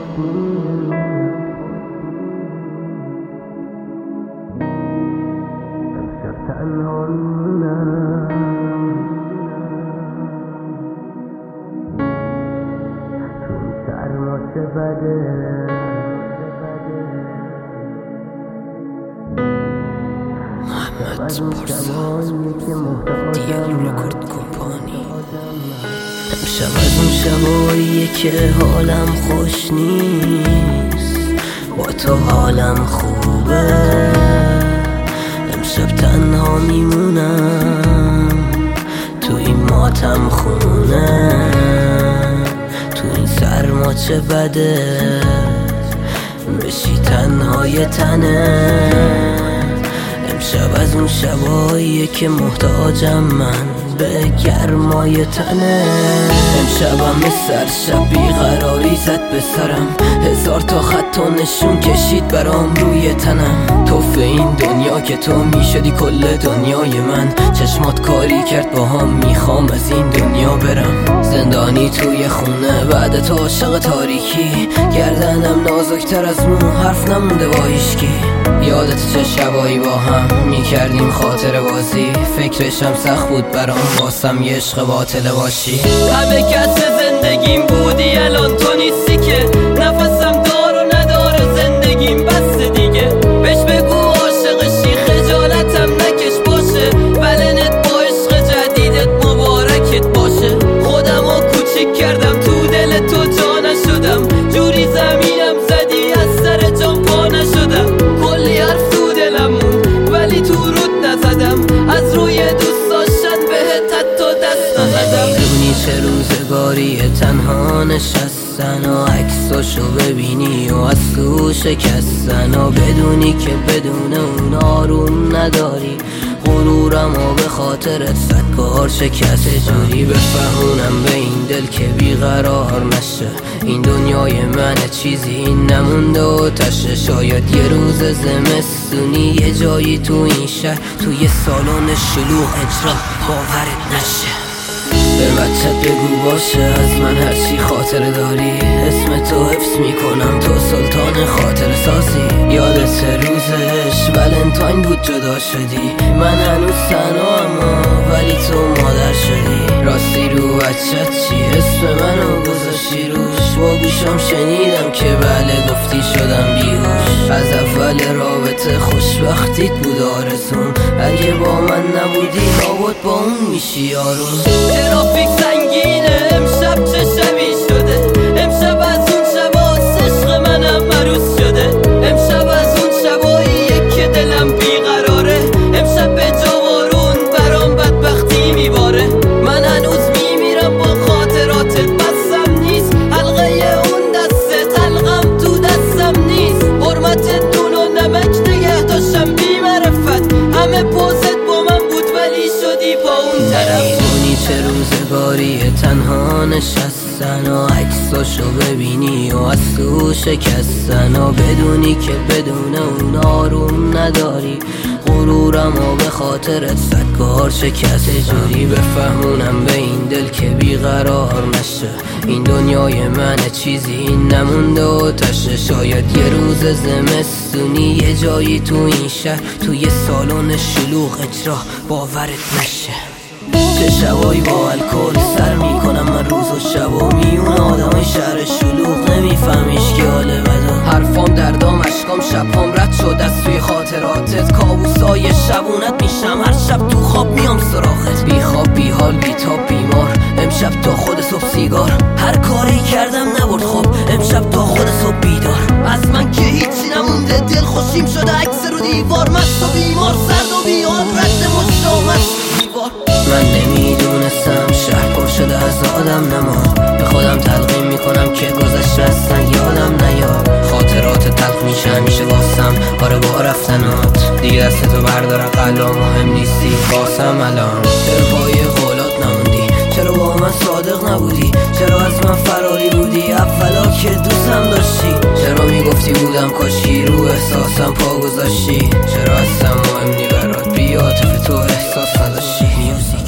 امشب تنها میمونم تو این سرما چه بده محمد پارسا دیال رکورد کمپانی. امشب از اون شباییه که حالم خوش نیست، با تو حالم خوبه. امشب تنها میمونم تو این ماتم خونه، تو این سرما چه بده بشی تنهای تنه. امشب از اون شباییه که محتاجم من به گرمای تنه. امشبم مثل شب بیقراری زد به سرم، هزار تا خط و نشون کشید برام روی تنم. توف این دنیا که تو میشدی کل دنیای من، چشمات کاری کرد با هم میخوام از این دنیا برم. زندانی توی خونه بعد تو عاشق تاریکی، گردنم نازکتر از مو حرف نمونده با هیشکی. یادت چه شبایی با هم میکردیم خاطر بازی، فکرشم سخت بود برام واسم یه عشق باطله باشی. همه کس زندگیم بودی الان تو نیستی که، نفسم دار و نداره زندگیم بس دیگه. بهش بگو عاشقشی خجالتم نکش باشه، ولنت با عشق جدیدت مبارکت باشه. خودمو کوچیک کردم تو دل تو جا نشدم، جوری زمینم زدی از سر جام پا نشدم. کلی حرف تو دلم موند ولی تو رود نزدم، از روی دوست داشتن بهت حتی دست نزدم. میدونی چه روزگاریه تنها نشستن و عکساشو ببینی و از تو شکستن، و بدونی که بدون اون آروم نداری. غرورم و به خاطرت صد بار شکست، جوری بفهمونم به این دل که بیقرار نشه. این دنیای منه چیزی نمونده و تشه، شاید یه روز زمستونی یه جایی تو این شهر، تو یه سالن شلوغ اجرا باورت نشه. به بچت بگو باشه از من هرچی خاطره داری، اسم تو حفظ میکنم تو سلطان خاطر سازی. یادت روزش ولنتاین بود جدا شدی، من هنوز تنهام ولی تو مادر شدی. راستی رو بچت چی اسم منو گذاشتی روش، با گوشم شنیدم که بله گفتی شدم بیهوش. از اول رابطه خوشبختیت بود آرزون، اگه با من نبودی لابد با اون میشی آروم. ترافیک سنگینه امشب چه شبی شده، امشب از اون شباست عشق منم مروز شده. امشب از اون شباییه که دلم بیقراره، امشب به جوارون برام بدبختی میباره. من هنوز میمیرم با خاطراتت بسم نیست، حلقه اون دستت حلقم تو دستم نیست. حرمت دون و نمک نگه داشتم بی معرفت، همه پوزت با من بود ولی شدی با اون طرف. چه روزگاریه تنها نشستن و عکساشو ببینی و از تو شکستن، و بدونی که بدون اون آروم نداری. غرورم و به خاطرت صد بار شکست، جوری بفهمونم به این دل که بیقرار نشه. این دنیای منه چیزی نمونده و تشه، شاید یه روز زمستونی یه جایی تو این شهر، تو یه سالن شلوغ اجرا باورت نشه. چه شبایی با الکل سر میکنم من روز و شب، و میون آدمای شهر شلوغ نمیفهمیش که حال بدم. حرفام دردام اشکام شبام رد شد از توی خاطراتت، کابوسای شبونت میشم هر شب تو خواب میام سراغت. بی خواب بی حال بی تاب بیمار، امشب تا خود صبح سیگار. هر کاری کردم نبرد خواب، امشب تا خود صبح بیدار. از من که هیچی نمونده دل خوشیم شده عکس رو دیوار، مست و بیمار سرد و بیحال رد مشتاقت دیوار. من نمیدونستم شهر پر شده از آدم نما، به خودم تلقین میکنم که گذشته اصلا یادم نیاد. خاطرات تلخ میشه همیشه واسم، آره با رفتنات دیگه دستتو بردارم قلبم مهم نیستی واسم الان. چرا پای قولات نموندی، چرا با من صادق نبودی، چرا از من فراری بودی اولا که دوستم داشتی. چرا میگفتی بودم کاشی رو احساسم پا گذاشتی، چرا اصلا مهم نی برات بی عاطفه تو احساس نداشتی.